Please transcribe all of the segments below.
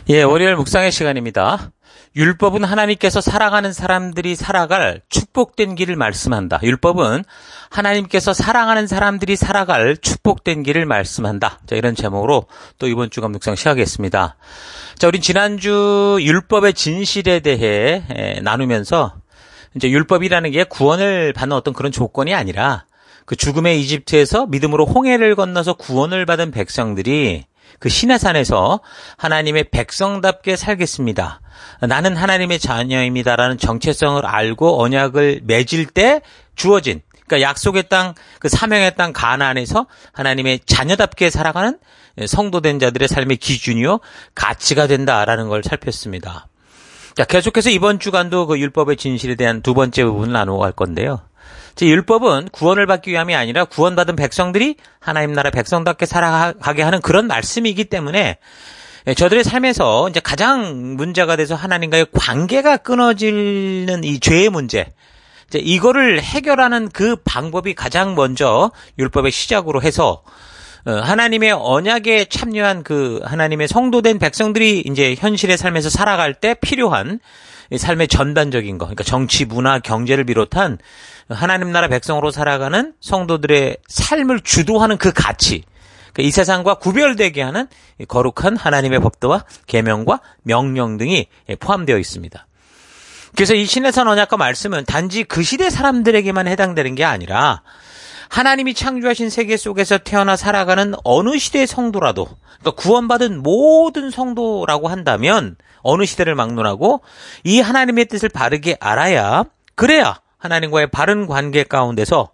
예, 월요일 묵상의 시간입니다. 율법은 하나님께서 사랑하는 사람들이 살아갈 축복된 길을 말씀한다. 율법은 하나님께서 사랑하는 사람들이 살아갈 축복된 길을 말씀한다. 자, 이런 제목으로 또 이번 주간 묵상 시작하겠습니다. 자, 우린 지난주 율법의 진실에 대해 나누면서 이제 율법이라는 게 구원을 받는 어떤 그런 조건이 아니라 그 죽음의 이집트에서 믿음으로 홍해를 건너서 구원을 받은 백성들이 그 시내산에서 하나님의 백성답게 살겠습니다. 나는 하나님의 자녀입니다라는 정체성을 알고 언약을 맺을 때 주어진, 그러니까 약속의 땅, 그 사명의 땅 가나안에서 하나님의 자녀답게 살아가는 성도된 자들의 삶의 기준이요 가치가 된다라는 걸 살폈습니다. 자, 계속해서 이번 주간도 그 율법의 진실에 대한 두 번째 부분을 나누어 갈 건데요. 율법은 구원을 받기 위함이 아니라 구원받은 백성들이 하나님 나라 백성답게 살아가게 하는 그런 말씀이기 때문에 저들의 삶에서 이제 가장 문제가 돼서 하나님과의 관계가 끊어지는 이 죄의 문제, 이거를 해결하는 그 방법이 가장 먼저 율법의 시작으로 해서 하나님의 언약에 참여한 그 하나님의 성도된 백성들이 이제 현실의 삶에서 살아갈 때 필요한 삶의 전반적인 거, 그러니까 정치, 문화, 경제를 비롯한 하나님 나라 백성으로 살아가는 성도들의 삶을 주도하는 그 가치, 이 세상과 구별되게 하는 거룩한 하나님의 법도와 계명과 명령 등이 포함되어 있습니다. 그래서 이 시내산 언약과 말씀은 단지 그 시대 사람들에게만 해당되는 게 아니라 하나님이 창조하신 세계 속에서 태어나 살아가는 어느 시대의 성도라도, 그러니까 구원받은 모든 성도라고 한다면 어느 시대를 막론하고 이 하나님의 뜻을 바르게 알아야, 그래야 하나님과의 바른 관계 가운데서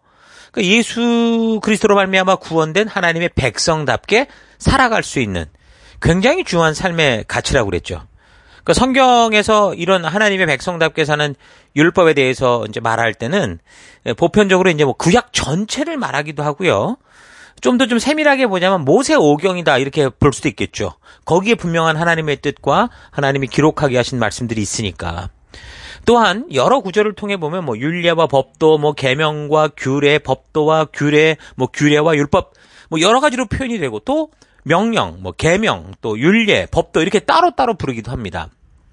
예수 그리스도로 말미암아 구원된 하나님의 백성답게 살아갈 수 있는 굉장히 중요한 삶의 가치라고 그랬죠. 그러니까 성경에서 이런 하나님의 백성답게 사는 율법에 대해서 이제 말할 때는 보편적으로 이제 뭐 구약 전체를 말하기도 하고요. 좀 더 좀 세밀하게 보자면 모세 오경이다 이렇게 볼 수도 있겠죠. 거기에 분명한 하나님의 뜻과 하나님이 기록하게 하신 말씀들이 있으니까. 또한 여러 구절을 통해 보면 뭐 율례와 법도, 뭐 계명과 규례, 법도와 규례, 뭐 규례와 율법, 뭐 여러 가지로 표현이 되고 또 명령, 뭐 계명, 또 율례, 법도 이렇게 따로따로 부르기도 합니다.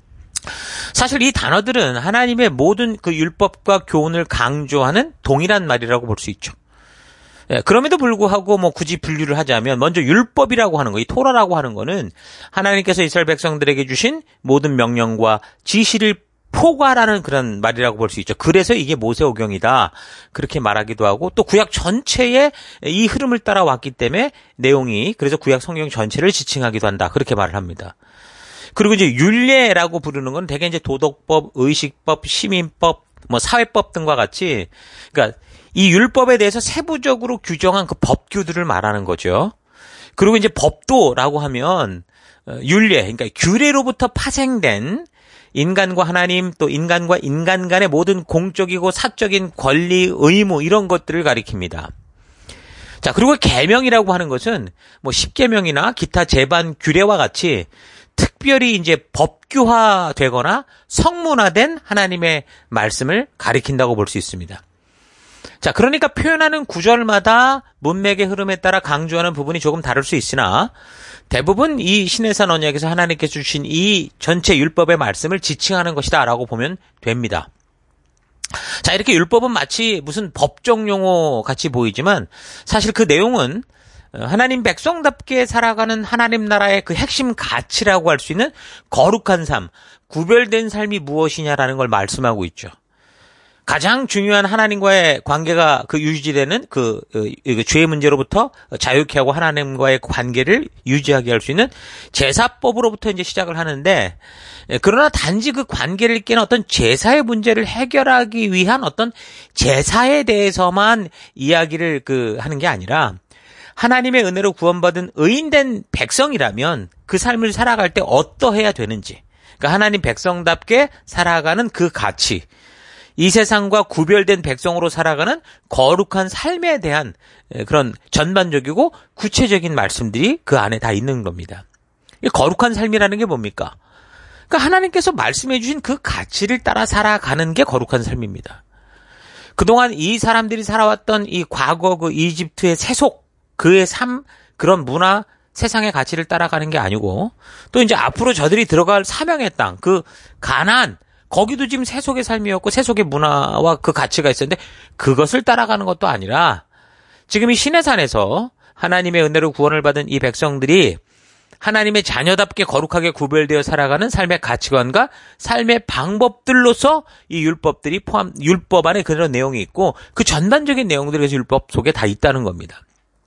사실 이 단어들은 하나님의 모든 그 율법과 교훈을 강조하는 동일한 말이라고 볼 수 있죠. 그럼에도 불구하고 뭐 굳이 분류를 하자면 먼저 율법이라고 하는 거, 이 토라라고 하는 거는 하나님께서 이스라엘 백성들에게 주신 모든 명령과 지시를 포괄하는 그런 말이라고 볼 수 있죠. 그래서 이게 모세오경이다 그렇게 말하기도 하고, 또 구약 전체에 이 흐름을 따라왔기 때문에 내용이 그래서 구약 성경 전체를 지칭하기도 한다 그렇게 말을 합니다. 그리고 이제 율례라고 부르는 건 대개 이제 도덕법, 의식법, 시민법, 뭐 사회법 등과 같이, 그러니까 이 율법에 대해서 세부적으로 규정한 그 법규들을 말하는 거죠. 그리고 이제 법도라고 하면 율례, 그러니까 규례로부터 파생된 인간과 하나님, 또 인간과 인간 간의 모든 공적이고 사적인 권리, 의무 이런 것들을 가리킵니다. 자, 그리고 계명이라고 하는 것은 뭐 십계명이나 기타 제반 규례와 같이 특별히 이제 법규화되거나 성문화된 하나님의 말씀을 가리킨다고 볼 수 있습니다. 자, 그러니까 표현하는 구절마다 문맥의 흐름에 따라 강조하는 부분이 조금 다를 수 있으나 대부분 이 시내산 언약에서 하나님께서 주신 이 전체 율법의 말씀을 지칭하는 것이다 라고 보면 됩니다. 자, 이렇게 율법은 마치 무슨 법정 용어 같이 보이지만 사실 그 내용은 하나님 백성답게 살아가는 하나님 나라의 그 핵심 가치라고 할 수 있는 거룩한 삶, 구별된 삶이 무엇이냐라는 걸 말씀하고 있죠. 가장 중요한 하나님과의 관계가 그 유지되는 그 죄의 문제로부터 자유케 하고 하나님과의 관계를 유지하게 할 수 있는 제사법으로부터 이제 시작을 하는데, 그러나 단지 그 관계를 깨는 어떤 제사의 문제를 해결하기 위한 어떤 제사에 대해서만 이야기를 하는 게 아니라 하나님의 은혜로 구원받은 의인된 백성이라면 그 삶을 살아갈 때 어떠해야 되는지, 그러니까 하나님 백성답게 살아가는 그 가치, 이 세상과 구별된 백성으로 살아가는 거룩한 삶에 대한 그런 전반적이고 구체적인 말씀들이 그 안에 다 있는 겁니다. 거룩한 삶이라는 게 뭡니까? 그러니까 하나님께서 말씀해 주신 그 가치를 따라 살아가는 게 거룩한 삶입니다. 그동안 이 사람들이 살아왔던 이 과거 그 이집트의 세속, 그의 삶, 그런 문화, 세상의 가치를 따라가는 게 아니고 또 이제 앞으로 저들이 들어갈 사명의 땅, 그 가나안, 거기도 지금 세속의 삶이었고 세속의 문화와 그 가치가 있었는데 그것을 따라가는 것도 아니라 지금 이 시내산에서 하나님의 은혜로 구원을 받은 이 백성들이 하나님의 자녀답게 거룩하게 구별되어 살아가는 삶의 가치관과 삶의 방법들로서 이 율법들이 율법 안에 그런 내용이 있고 그 전반적인 내용들이 율법 속에 다 있다는 겁니다.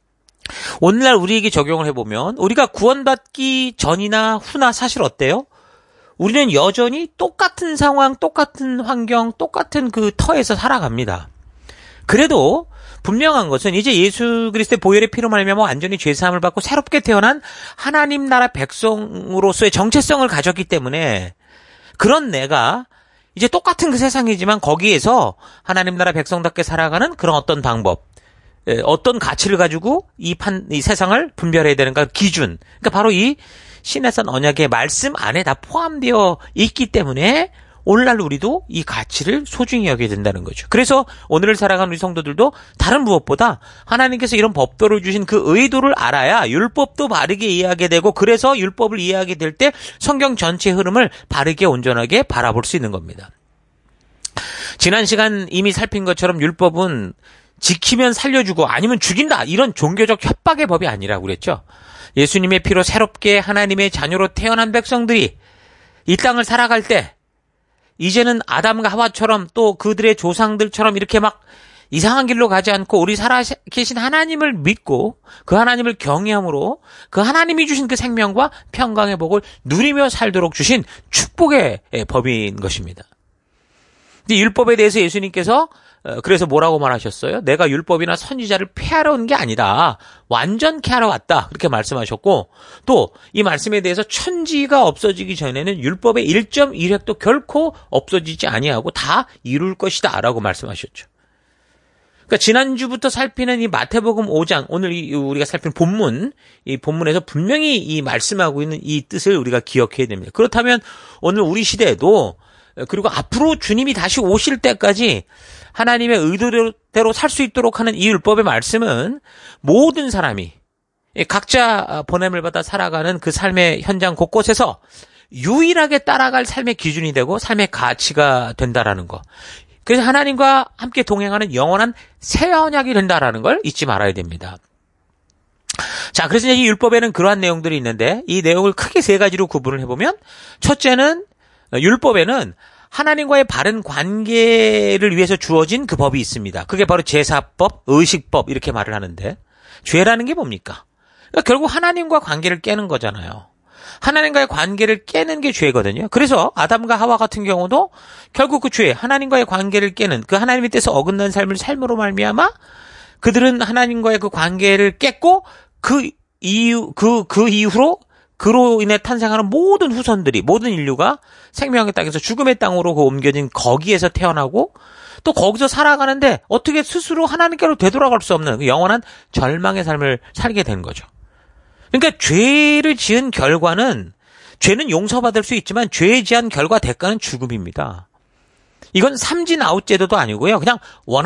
오늘날 우리에게 적용을 해보면 우리가 구원받기 전이나 후나 사실 어때요? 우리는 여전히 똑같은 상황, 똑같은 환경, 똑같은 그 터에서 살아갑니다. 그래도 분명한 것은 이제 예수 그리스도의 보혈의 피로 말미암아 완전히 죄사함을 받고 새롭게 태어난 하나님 나라 백성으로서의 정체성을 가졌기 때문에 그런 내가 이제 똑같은 그 세상이지만 거기에서 하나님 나라 백성답게 살아가는 그런 어떤 방법, 어떤 가치를 가지고 이 세상을 분별해야 되는가 기준. 그러니까 바로 이 시내산 언약의 말씀 안에 다 포함되어 있기 때문에 오늘날 우리도 이 가치를 소중히 여겨야 된다는 거죠. 그래서 오늘을 살아가는 우리 성도들도 다른 무엇보다 하나님께서 이런 법도를 주신 그 의도를 알아야 율법도 바르게 이해하게 되고 그래서 율법을 이해하게 될 때 성경 전체의 흐름을 바르게 온전하게 바라볼 수 있는 겁니다. 지난 시간 이미 살핀 것처럼 율법은 지키면 살려주고 아니면 죽인다 이런 종교적 협박의 법이 아니라고 그랬죠. 예수님의 피로 새롭게 하나님의 자녀로 태어난 백성들이 이 땅을 살아갈 때 이제는 아담과 하와처럼 또 그들의 조상들처럼 이렇게 막 이상한 길로 가지 않고 우리 살아계신 하나님을 믿고 그 하나님을 경외함으로 그 하나님이 주신 그 생명과 평강의 복을 누리며 살도록 주신 축복의 법인 것입니다. 이 율법에 대해서 예수님께서 그래서 뭐라고 말하셨어요? 내가 율법이나 선지자를 폐하러 온 게 아니다. 완전케 하러 왔다. 그렇게 말씀하셨고 또 이 말씀에 대해서 천지가 없어지기 전에는 율법의 1.1획도 결코 없어지지 아니하고 다 이룰 것이다. 라고 말씀하셨죠. 그러니까 지난주부터 살피는 이 마태복음 5장, 오늘 우리가 살피는 본문, 이 본문에서 분명히 이 말씀하고 있는 이 뜻을 우리가 기억해야 됩니다. 그렇다면 오늘 우리 시대에도 그리고 앞으로 주님이 다시 오실 때까지 하나님의 의도대로 살 수 있도록 하는 이 율법의 말씀은 모든 사람이 각자 보냄을 받아 살아가는 그 삶의 현장 곳곳에서 유일하게 따라갈 삶의 기준이 되고 삶의 가치가 된다라는 거. 그래서 하나님과 함께 동행하는 영원한 새 언약이 된다라는 걸 잊지 말아야 됩니다. 자, 그래서 이 율법에는 그러한 내용들이 있는데 이 내용을 크게 세 가지로 구분을 해보면 첫째는 율법에는 하나님과의 바른 관계를 위해서 주어진 그 법이 있습니다. 그게 바로 제사법, 의식법 이렇게 말을 하는데 죄라는 게 뭡니까? 그러니까 결국 하나님과 관계를 깨는 거잖아요. 하나님과의 관계를 깨는 게 죄거든요. 그래서 아담과 하와 같은 경우도 결국 그 죄, 하나님과의 관계를 깨는 그 하나님의 뜻에 어긋난 삶을 삶으로 말미암아 그들은 하나님과의 그 관계를 깼고 그 이후로 그로 인해 탄생하는 모든 후손들이, 모든 인류가 생명의 땅에서 죽음의 땅으로 옮겨진 거기에서 태어나고 또 거기서 살아가는데 어떻게 스스로 하나님께로 되돌아갈 수 없는 그 영원한 절망의 삶을 살게 된 거죠. 그러니까 죄를 지은 결과는 죄는 용서받을 수 있지만 죄에 지은 결과 대가는 죽음입니다. 이건 삼진 아웃 제도도 아니고요. 그냥 원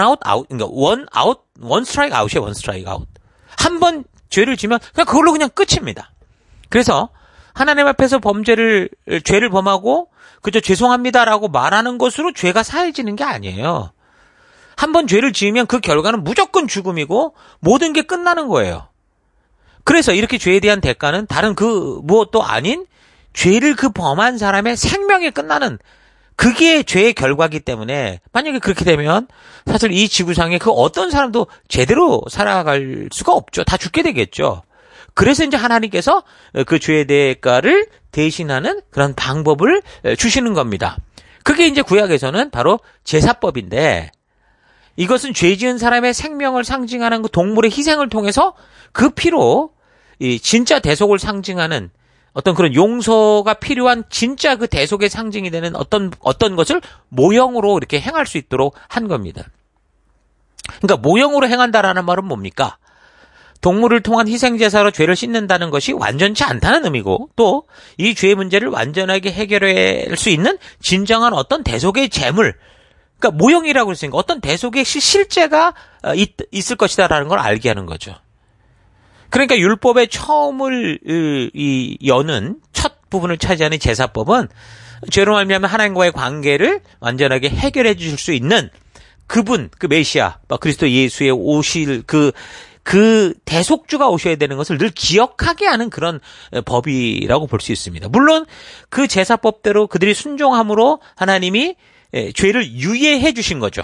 스트라이크 아웃이에요. 원 스트라이크 아웃. 한 번 죄를 지면 그냥 그걸로 그냥 끝입니다. 그래서 하나님 앞에서 죄를 범하고 그저 죄송합니다라고 말하는 것으로 죄가 사해지는 게 아니에요. 한 번 죄를 지으면 그 결과는 무조건 죽음이고 모든 게 끝나는 거예요. 그래서 이렇게 죄에 대한 대가는 다른 그 무엇도 아닌 죄를 그 범한 사람의 생명이 끝나는 그게 죄의 결과이기 때문에 만약에 그렇게 되면 사실 이 지구상에 그 어떤 사람도 제대로 살아갈 수가 없죠. 다 죽게 되겠죠. 그래서 이제 하나님께서 그 죄의 대가를 대신하는 그런 방법을 주시는 겁니다. 그게 이제 구약에서는 바로 제사법인데 이것은 죄 지은 사람의 생명을 상징하는 그 동물의 희생을 통해서 그 피로 이 진짜 대속을 상징하는 어떤 그런 용서가 필요한 진짜 그 대속의 상징이 되는 어떤 것을 모형으로 이렇게 행할 수 있도록 한 겁니다. 그러니까 모형으로 행한다라는 말은 뭡니까? 동물을 통한 희생제사로 죄를 씻는다는 것이 완전치 않다는 의미고 또 이 죄의 문제를 완전하게 해결할 수 있는 진정한 어떤 대속의 제물, 그러니까 모형이라고 했으니까 어떤 대속의 실제가 있을 것이다라는 걸 알게 하는 거죠. 그러니까 율법의 처음을 여는 첫 부분을 차지하는 제사법은 죄로 말미암아 하나님과의 관계를 완전하게 해결해 주실 수 있는 그분, 그 메시아, 그리스도 예수의 오실 그 대속주가 오셔야 되는 것을 늘 기억하게 하는 그런 법이라고 볼 수 있습니다. 물론 그 제사법대로 그들이 순종함으로 하나님이 죄를 유예해 주신 거죠.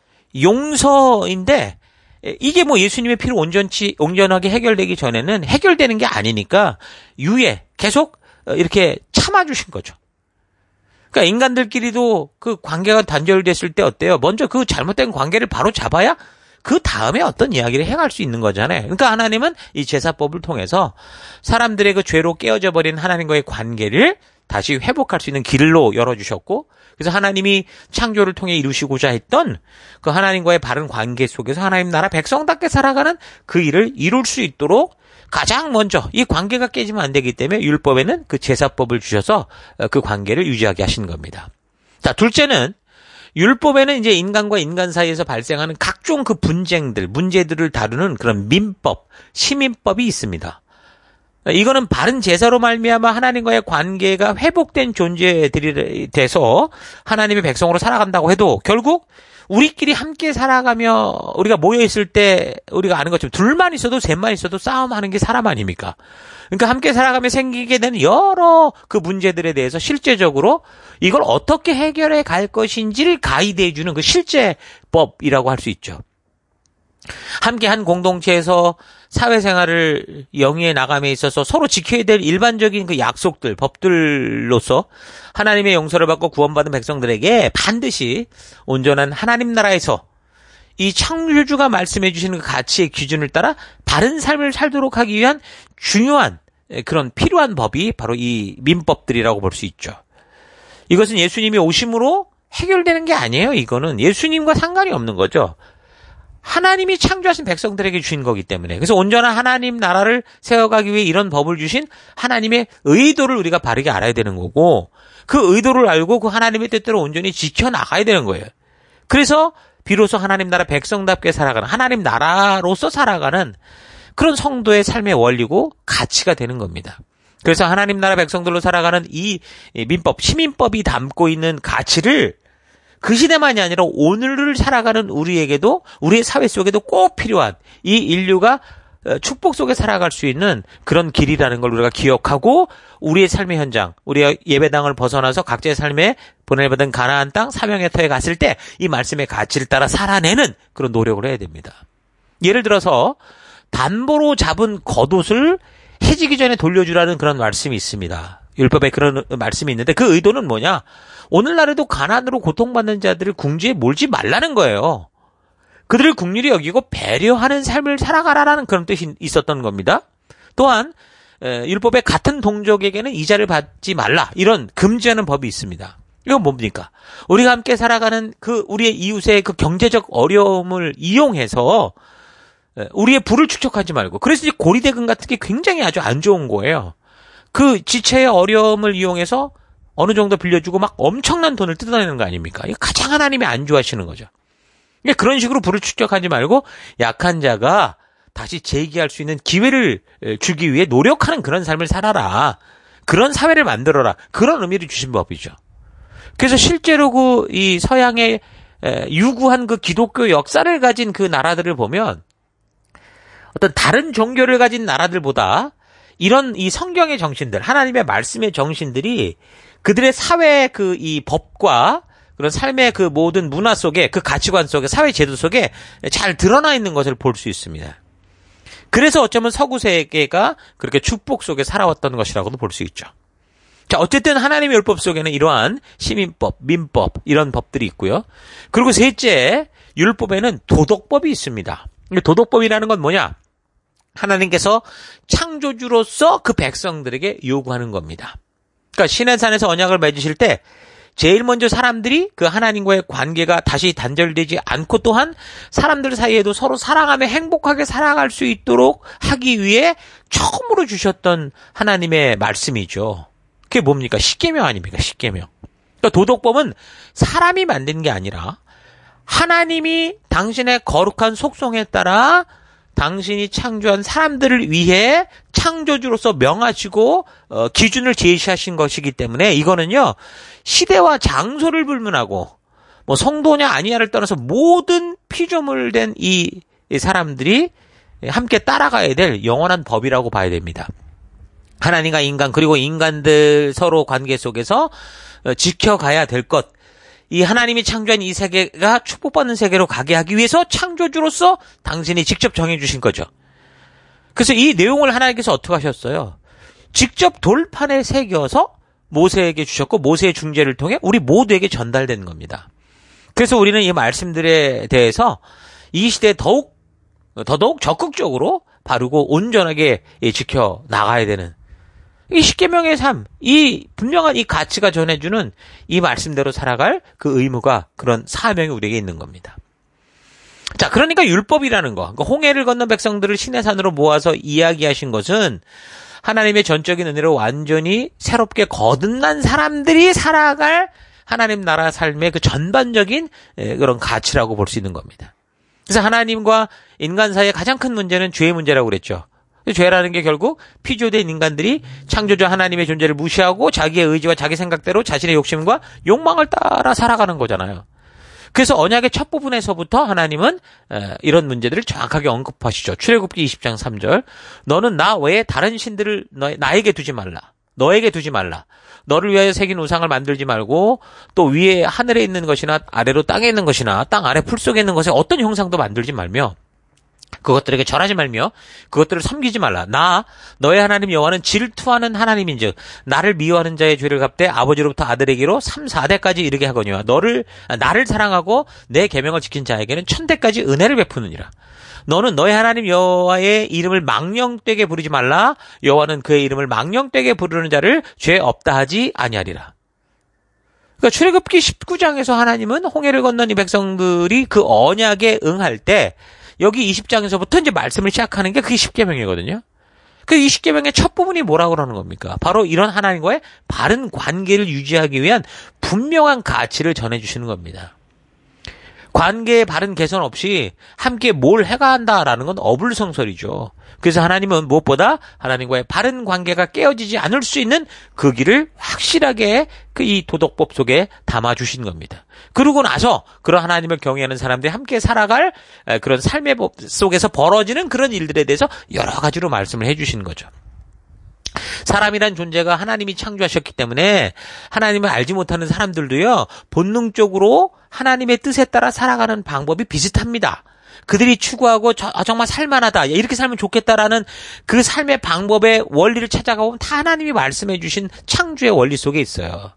용서인데 이게 뭐 예수님의 피로 온전하게 해결되기 전에는 해결되는 게 아니니까 유예, 계속 이렇게 참아주신 거죠. 그러니까 인간들끼리도 그 관계가 단절됐을 때 어때요? 먼저 그 잘못된 관계를 바로 잡아야 그 다음에 어떤 이야기를 해갈 수 있는 거잖아요. 그러니까 하나님은 이 제사법을 통해서 사람들의 그 죄로 깨어져 버린 하나님과의 관계를 다시 회복할 수 있는 길로 열어주셨고, 그래서 하나님이 창조를 통해 이루시고자 했던 그 하나님과의 바른 관계 속에서 하나님 나라 백성답게 살아가는 그 일을 이룰 수 있도록 가장 먼저 이 관계가 깨지면 안 되기 때문에 율법에는 그 제사법을 주셔서 그 관계를 유지하게 하신 겁니다. 자, 둘째는 율법에는 이제 인간과 인간 사이에서 발생하는 각종 그 분쟁들, 문제들을 다루는 그런 민법, 시민법이 있습니다. 이거는 바른 제사로 말미암아 하나님과의 관계가 회복된 존재들이 돼서 하나님의 백성으로 살아간다고 해도 결국 우리끼리 함께 살아가며 우리가 모여있을 때 우리가 아는 것처럼 둘만 있어도 셋만 있어도 싸움하는 게 사람 아닙니까? 그러니까 함께 살아가며 생기게 되는 여러 그 문제들에 대해서 실제적으로 이걸 어떻게 해결해 갈 것인지를 가이드해주는 그 실제법이라고 할 수 있죠. 함께 한 공동체에서 사회생활을 영위해 나감에 있어서 서로 지켜야 될 일반적인 그 약속들, 법들로서 하나님의 용서를 받고 구원받은 백성들에게 반드시 온전한 하나님 나라에서 이 창조주가 말씀해 주시는 그 가치의 기준을 따라 바른 삶을 살도록 하기 위한 중요한 그런 필요한 법이 바로 이 민법들이라고 볼 수 있죠. 이것은 예수님이 오심으로 해결되는 게 아니에요. 이거는 예수님과 상관이 없는 거죠. 하나님이 창조하신 백성들에게 주신 거기 때문에. 그래서 온전한 하나님 나라를 세워가기 위해 이런 법을 주신 하나님의 의도를 우리가 바르게 알아야 되는 거고, 그 의도를 알고 그 하나님의 뜻대로 온전히 지켜나가야 되는 거예요. 그래서 비로소 하나님 나라 백성답게 살아가는, 하나님 나라로서 살아가는 그런 성도의 삶의 원리고 가치가 되는 겁니다. 그래서 하나님 나라 백성들로 살아가는 이 민법, 시민법이 담고 있는 가치를 그 시대만이 아니라 오늘을 살아가는 우리에게도, 우리의 사회 속에도 꼭 필요한, 이 인류가 축복 속에 살아갈 수 있는 그런 길이라는 걸 우리가 기억하고 우리의 삶의 현장, 우리의 예배당을 벗어나서 각자의 삶에 보내받은 가나안 땅 사명의 터에 갔을 때 이 말씀의 가치를 따라 살아내는 그런 노력을 해야 됩니다. 예를 들어서 담보로 잡은 겉옷을 해지기 전에 돌려주라는 그런 말씀이 있습니다. 율법에 그런 말씀이 있는데 그 의도는 뭐냐? 오늘날에도 가난으로 고통받는 자들을 궁지에 몰지 말라는 거예요. 그들을 긍휼히 여기고 배려하는 삶을 살아가라라는 그런 뜻이 있었던 겁니다. 또한 율법의 같은 동족에게는 이자를 받지 말라, 이런 금지하는 법이 있습니다. 이건 뭡니까? 우리가 함께 살아가는 그 우리의 이웃의 그 경제적 어려움을 이용해서 우리의 부를 축적하지 말고, 그래서 이 고리대금 같은 게 굉장히 아주 안 좋은 거예요. 그 지체의 어려움을 이용해서 어느 정도 빌려주고 막 엄청난 돈을 뜯어내는 거 아닙니까? 이거 가장 하나님이 안 좋아하시는 거죠. 그러니까 그런 식으로 부를 축적하지 말고 약한 자가 다시 재기할 수 있는 기회를 주기 위해 노력하는 그런 삶을 살아라. 그런 사회를 만들어라. 그런 의미를 주신 법이죠. 그래서 실제로 이 서양의 유구한 그 기독교 역사를 가진 그 나라들을 보면 어떤 다른 종교를 가진 나라들보다 이런 이 성경의 정신들, 하나님의 말씀의 정신들이 그들의 사회 이 법과 그런 삶의 그 모든 문화 속에, 그 가치관 속에, 사회 제도 속에 잘 드러나 있는 것을 볼 수 있습니다. 그래서 어쩌면 서구 세계가 그렇게 축복 속에 살아왔던 것이라고도 볼 수 있죠. 자, 어쨌든 하나님의 율법 속에는 이러한 시민법, 민법, 이런 법들이 있고요. 그리고 셋째, 율법에는 도덕법이 있습니다. 도덕법이라는 건 뭐냐? 하나님께서 창조주로서 그 백성들에게 요구하는 겁니다. 그러니까 시내산에서 언약을 맺으실 때 제일 먼저 사람들이 그 하나님과의 관계가 다시 단절되지 않고, 또한 사람들 사이에도 서로 사랑하며 행복하게 살아갈 수 있도록 하기 위해 처음으로 주셨던 하나님의 말씀이죠. 그게 뭡니까? 십계명 아닙니까? 십계명. 그러니까 도덕법은 사람이 만든 게 아니라 하나님이 당신의 거룩한 속성에 따라 당신이 창조한 사람들을 위해 창조주로서 명하시고 기준을 제시하신 것이기 때문에 이거는요 시대와 장소를 불문하고 뭐 성도냐 아니냐를 떠나서 모든 피조물 된 이 사람들이 함께 따라가야 될 영원한 법이라고 봐야 됩니다. 하나님과 인간 그리고 인간들 서로 관계 속에서 지켜가야 될 것. 이 하나님이 창조한 이 세계가 축복받는 세계로 가게 하기 위해서 창조주로서 당신이 직접 정해주신 거죠. 그래서 이 내용을 하나님께서 어떻게 하셨어요? 직접 돌판에 새겨서 모세에게 주셨고 모세의 중재를 통해 우리 모두에게 전달된 겁니다. 그래서 우리는 이 말씀들에 대해서 이 시대에 더더욱 적극적으로 바르고 온전하게 지켜나가야 되는 이 십계명의 삶, 이 분명한 이 가치가 전해주는 이 말씀대로 살아갈 그 의무가 그런 사명이 우리에게 있는 겁니다. 자, 그러니까 율법이라는 거, 그러니까 홍해를 건넌 백성들을 시내산으로 모아서 이야기하신 것은 하나님의 전적인 은혜로 완전히 새롭게 거듭난 사람들이 살아갈 하나님 나라 삶의 그 전반적인 그런 가치라고 볼 수 있는 겁니다. 그래서 하나님과 인간 사이의 가장 큰 문제는 죄의 문제라고 그랬죠. 죄라는 게 결국 피조된 인간들이 창조자 하나님의 존재를 무시하고 자기의 의지와 자기 생각대로 자신의 욕심과 욕망을 따라 살아가는 거잖아요. 그래서 언약의 첫 부분에서부터 하나님은 이런 문제들을 정확하게 언급하시죠. 출애굽기 20장 3절 너는 나 외에 다른 신들을 나에게 두지 말라. 너에게 두지 말라. 너를 위하여 새긴 우상을 만들지 말고 또 위에 하늘에 있는 것이나 아래로 땅에 있는 것이나 땅 아래 풀 속에 있는 것에 어떤 형상도 만들지 말며 그것들에게 절하지 말며 그것들을 섬기지 말라. 나 너의 하나님 여호와는 질투하는 하나님인즉 나를 미워하는 자의 죄를 갚되 아버지로부터 아들에게로 3, 4대까지 이르게 하거니와 나를 사랑하고 내 계명을 지킨 자에게는 1000대까지 은혜를 베푸느니라. 너는 너의 하나님 여호와의 이름을 망령되게 부르지 말라. 여호와는 그의 이름을 망령되게 부르는 자를 죄 없다 하지 아니하리라. 그러니까 출애굽기 19장에서 하나님은 홍해를 건넌 이 백성들이 그 언약에 응할 때 여기 20장에서부터 이제 말씀을 시작하는 게 그게 십계명이거든요. 그 이 십계명의 첫 부분이 뭐라고 그러는 겁니까? 바로 이런 하나님과의 바른 관계를 유지하기 위한 분명한 가치를 전해주시는 겁니다. 관계의 바른 개선 없이 함께 뭘 해가 한다라는 건 어불성설이죠. 그래서 하나님은 무엇보다 하나님과의 바른 관계가 깨어지지 않을 수 있는 그 길을 확실하게 그 이 도덕법 속에 담아주신 겁니다. 그러고 나서 그런 하나님을 경외하는 사람들이 함께 살아갈 그런 삶의 법 속에서 벌어지는 그런 일들에 대해서 여러 가지로 말씀을 해주신 거죠. 사람이란 존재가 하나님이 창조하셨기 때문에 하나님을 알지 못하는 사람들도요 본능적으로 하나님의 뜻에 따라 살아가는 방법이 비슷합니다. 그들이 추구하고 정말 살만하다 이렇게 살면 좋겠다라는 그 삶의 방법의 원리를 찾아가보면 다 하나님이 말씀해 주신 창조의 원리 속에 있어요.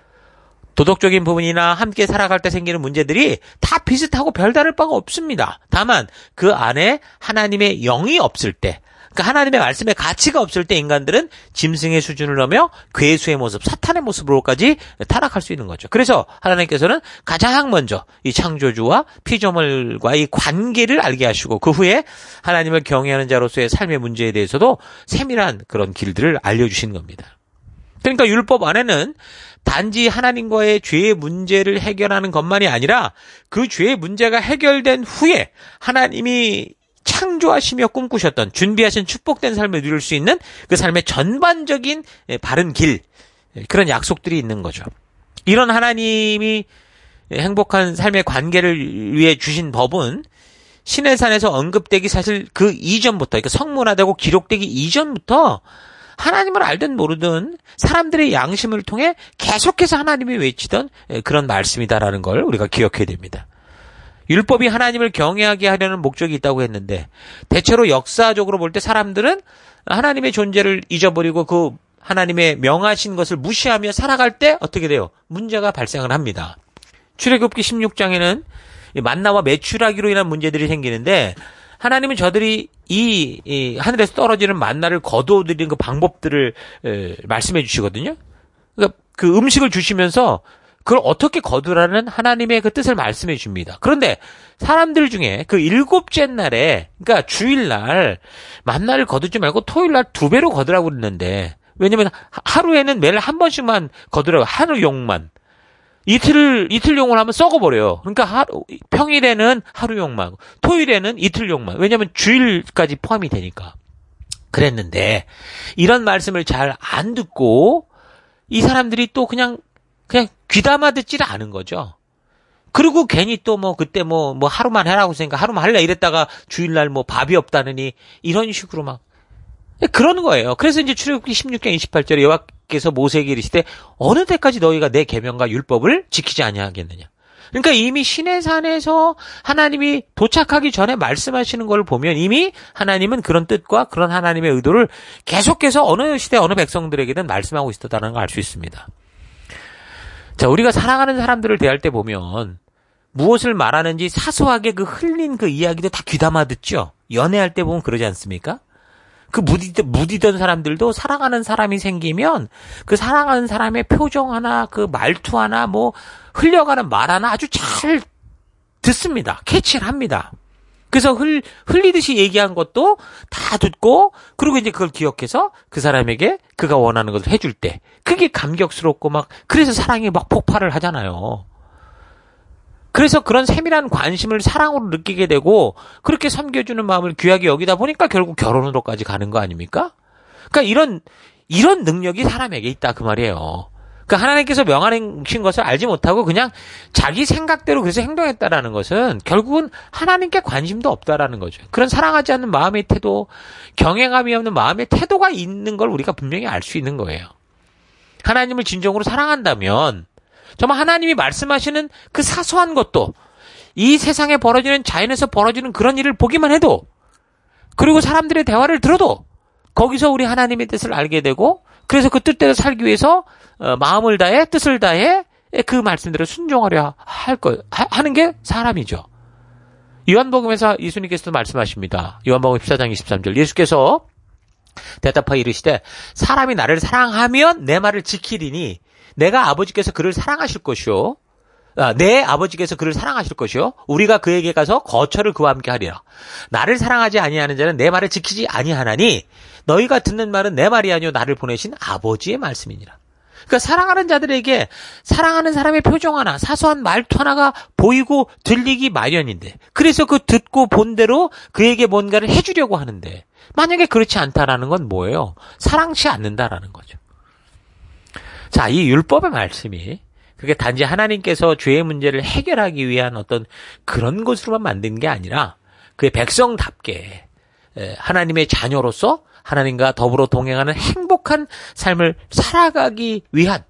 도덕적인 부분이나 함께 살아갈 때 생기는 문제들이 다 비슷하고 별다를 바가 없습니다. 다만 그 안에 하나님의 영이 없을 때 그러니까 하나님의 말씀에 가치가 없을 때 인간들은 짐승의 수준을 넘어 괴수의 모습, 사탄의 모습으로까지 타락할 수 있는 거죠. 그래서 하나님께서는 가장 먼저 이 창조주와 피조물과의 관계를 알게 하시고 그 후에 하나님을 경외하는 자로서의 삶의 문제에 대해서도 세밀한 그런 길들을 알려주신 겁니다. 그러니까 율법 안에는 단지 하나님과의 죄의 문제를 해결하는 것만이 아니라 그 죄의 문제가 해결된 후에 하나님이 창조하시며 꿈꾸셨던 준비하신 축복된 삶을 누릴 수 있는 그 삶의 전반적인 바른 길 그런 약속들이 있는 거죠. 이런 하나님이 행복한 삶의 관계를 위해 주신 법은 시내산에서 언급되기 사실 그 이전부터 그러니까 성문화되고 기록되기 이전부터 하나님을 알든 모르든 사람들의 양심을 통해 계속해서 하나님이 외치던 그런 말씀이다라는 걸 우리가 기억해야 됩니다. 율법이 하나님을 경외하게 하려는 목적이 있다고 했는데 대체로 역사적으로 볼 때 사람들은 하나님의 존재를 잊어버리고 그 하나님의 명하신 것을 무시하며 살아갈 때 어떻게 돼요? 문제가 발생을 합니다. 출애굽기 16장에는 만나와 메추라기로 인한 문제들이 생기는데 하나님은 저들이 이 하늘에서 떨어지는 만나를 거두어들이는 그 방법들을 말씀해 주시거든요. 그러니까 그 음식을 주시면서 그걸 어떻게 거두라는 하나님의 그 뜻을 말씀해 줍니다. 그런데 사람들 중에 그 7째 날에 그러니까 주일날 만나를 거두지 말고 토요일날 2배로 거두라고 그랬는데 왜냐면 하루에는 매일 한 번씩만 거두라고 하루 용만 이틀용을 하면 썩어버려요. 그러니까 평일에는 하루용만, 토요일에는 이틀용만. 왜냐면 주일까지 포함이 되니까. 그랬는데, 이런 말씀을 잘 안 듣고, 이 사람들이 또 그냥 귀담아 듣지를 않은 거죠. 그리고 괜히 또 그때 하루만 해라고 생각, 하루만 할래 이랬다가 주일날 밥이 없다느니, 이런 식으로 막, 그러는 거예요. 그래서 이제 출애굽기 16장 28절에 여호와께서 모세에게 이르시되 어느 때까지 너희가 내 계명과 율법을 지키지 아니하겠느냐. 그러니까 이미 시내산에서 하나님이 도착하기 전에 말씀하시는 걸 보면 이미 하나님은 그런 뜻과 그런 하나님의 의도를 계속해서 어느 시대 어느 백성들에게든 말씀하고 있었다는 걸 알 수 있습니다. 자, 우리가 사랑하는 사람들을 대할 때 보면 무엇을 말하는지 사소하게 흘린 그 이야기도 다 귀담아 듣죠. 연애할 때 보면 그러지 않습니까? 그 무디던 사람들도 사랑하는 사람이 생기면 그 사랑하는 사람의 표정 하나, 그 말투 하나, 흘려가는 말 하나 아주 잘 듣습니다. 캐치를 합니다. 그래서 흘리듯이 얘기한 것도 다 듣고, 그리고 이제 그걸 기억해서 그 사람에게 그가 원하는 것을 해줄 때, 그게 감격스럽고 그래서 사랑이 폭발을 하잖아요. 그래서 그런 세밀한 관심을 사랑으로 느끼게 되고 그렇게 섬겨주는 마음을 귀하게 여기다 보니까 결국 결혼으로까지 가는 거 아닙니까? 그러니까 이런 능력이 사람에게 있다 그 말이에요. 그러니까 하나님께서 명하신 것을 알지 못하고 그냥 자기 생각대로 그래서 행동했다라는 것은 결국은 하나님께 관심도 없다라는 거죠. 그런 사랑하지 않는 마음의 태도, 경외감이 없는 마음의 태도가 있는 걸 우리가 분명히 알 수 있는 거예요. 하나님을 진정으로 사랑한다면 정말 하나님이 말씀하시는 그 사소한 것도 이 세상에 벌어지는 자연에서 벌어지는 그런 일을 보기만 해도 그리고 사람들의 대화를 들어도 거기서 우리 하나님의 뜻을 알게 되고 그래서 그 뜻대로 살기 위해서 마음을 다해 뜻을 다해 그 말씀대로 순종하려 하는 게 사람이죠. 요한복음에서 예수님께서도 말씀하십니다. 요한복음 14장 23절 예수께서 대답하여 이르시되 사람이 나를 사랑하면 내 말을 지키리니 내가 아버지께서 그를 사랑하실 것이요. 내 아버지께서 그를 사랑하실 것이요. 우리가 그에게 가서 거처를 그와 함께 하리라. 나를 사랑하지 아니하는 자는 내 말을 지키지 아니하나니 너희가 듣는 말은 내 말이 아니요 나를 보내신 아버지의 말씀이니라. 그러니까 사랑하는 자들에게 사랑하는 사람의 표정 하나, 사소한 말투 하나가 보이고 들리기 마련인데 그래서 그 듣고 본 대로 그에게 뭔가를 해주려고 하는데 만약에 그렇지 않다라는 건 뭐예요? 사랑치 않는다라는 거죠. 자, 이 율법의 말씀이 그게 단지 하나님께서 죄의 문제를 해결하기 위한 어떤 그런 것으로만 만든 게 아니라 그의 백성답게 하나님의 자녀로서 하나님과 더불어 동행하는 행복한 삶을 살아가기 위한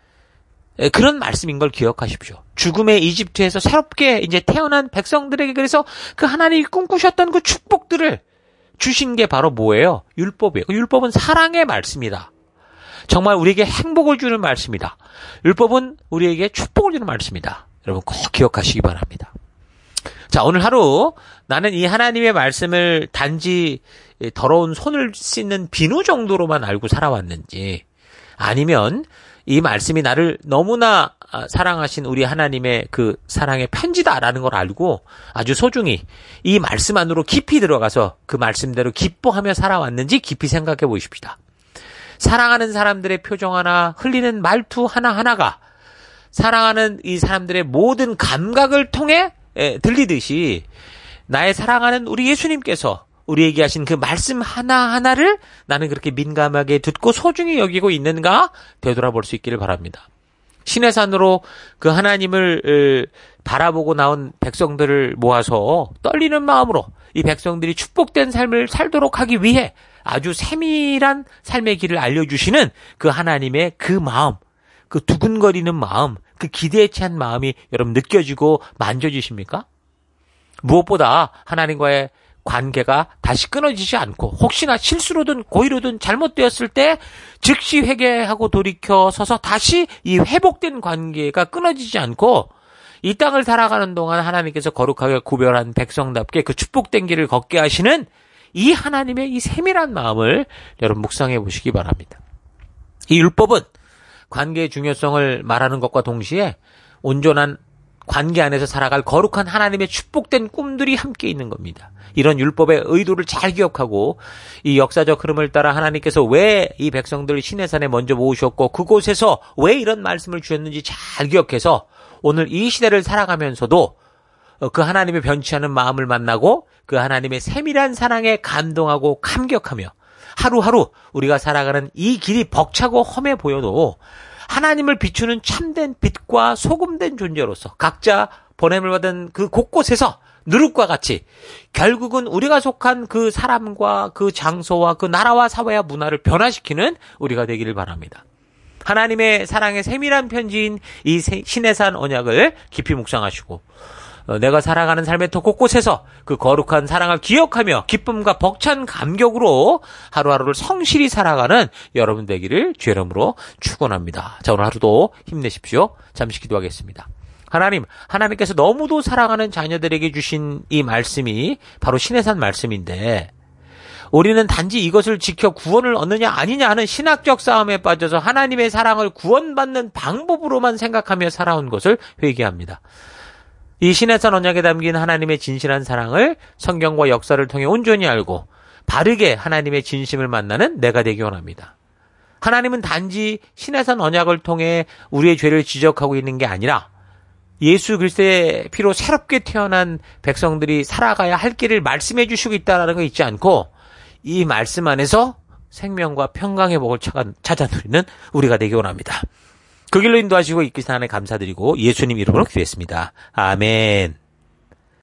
그런 말씀인 걸 기억하십시오. 죽음의 이집트에서 새롭게 이제 태어난 백성들에게 그래서 그 하나님이 꿈꾸셨던 그 축복들을 주신 게 바로 뭐예요? 율법이에요. 율법은 사랑의 말씀이다. 정말 우리에게 행복을 주는 말씀이다. 율법은 우리에게 축복을 주는 말씀이다. 여러분 꼭 기억하시기 바랍니다. 자, 오늘 하루 나는 이 하나님의 말씀을 단지 더러운 손을 씻는 비누 정도로만 알고 살아왔는지 아니면 이 말씀이 나를 너무나 사랑하신 우리 하나님의 그 사랑의 편지다라는 걸 알고 아주 소중히 이 말씀 안으로 깊이 들어가서 그 말씀대로 기뻐하며 살아왔는지 깊이 생각해 보십시다. 사랑하는 사람들의 표정 하나, 흘리는 말투 하나하나가 사랑하는 이 사람들의 모든 감각을 통해 들리듯이 나의 사랑하는 우리 예수님께서 우리에게 하신 그 말씀 하나하나를 나는 그렇게 민감하게 듣고 소중히 여기고 있는가 되돌아볼 수 있기를 바랍니다. 시내산으로 그 하나님을 바라보고 나온 백성들을 모아서 떨리는 마음으로 이 백성들이 축복된 삶을 살도록 하기 위해 아주 세밀한 삶의 길을 알려주시는 그 하나님의 그 마음, 그 두근거리는 마음, 그 기대에 찬 마음이 여러분 느껴지고 만져지십니까? 무엇보다 하나님과의 관계가 다시 끊어지지 않고 혹시나 실수로든 고의로든 잘못되었을 때 즉시 회개하고 돌이켜 서서 다시 이 회복된 관계가 끊어지지 않고 이 땅을 살아가는 동안 하나님께서 거룩하게 구별한 백성답게 그 축복된 길을 걷게 하시는 이 하나님의 이 세밀한 마음을 여러분 묵상해 보시기 바랍니다. 이 율법은 관계의 중요성을 말하는 것과 동시에 온전한 관계 안에서 살아갈 거룩한 하나님의 축복된 꿈들이 함께 있는 겁니다. 이런 율법의 의도를 잘 기억하고 이 역사적 흐름을 따라 하나님께서 왜 이 백성들을 시내산에 먼저 모으셨고 그곳에서 왜 이런 말씀을 주셨는지 잘 기억해서 오늘 이 시대를 살아가면서도 그 하나님의 변치 않은 마음을 만나고 그 하나님의 세밀한 사랑에 감동하고 감격하며 하루하루 우리가 살아가는 이 길이 벅차고 험해 보여도 하나님을 비추는 참된 빛과 소금된 존재로서 각자 보냄을 받은 그 곳곳에서 누룩과 같이 결국은 우리가 속한 그 사람과 그 장소와 그 나라와 사회와 문화를 변화시키는 우리가 되기를 바랍니다. 하나님의 사랑의 세밀한 편지인 이 시내산 언약을 깊이 묵상하시고 내가 살아가는 삶의 터 곳곳에서 그 거룩한 사랑을 기억하며 기쁨과 벅찬 감격으로 하루하루를 성실히 살아가는 여러분 되기를 주의 이름으로 축원합니다. 자, 오늘 하루도 힘내십시오. 잠시 기도하겠습니다. 하나님께서 너무도 사랑하는 자녀들에게 주신 이 말씀이 바로 시내산 말씀인데 우리는 단지 이것을 지켜 구원을 얻느냐 아니냐 하는 신학적 싸움에 빠져서 하나님의 사랑을 구원받는 방법으로만 생각하며 살아온 것을 회개합니다. 이 시내산 언약에 담긴 하나님의 진실한 사랑을 성경과 역사를 통해 온전히 알고 바르게 하나님의 진심을 만나는 내가 되기 원합니다. 하나님은 단지 시내산 언약을 통해 우리의 죄를 지적하고 있는 게 아니라 예수 그리스도의 피로 새롭게 태어난 백성들이 살아가야 할 길을 말씀해 주시고 있다는 거 잊지 않고 이 말씀 안에서 생명과 평강의 복을 찾아 누리는 우리가 되기 원합니다. 그 길로 인도하시고 이끄신 하나님 감사드리고 예수님 이름으로 기도했습니다. 아멘.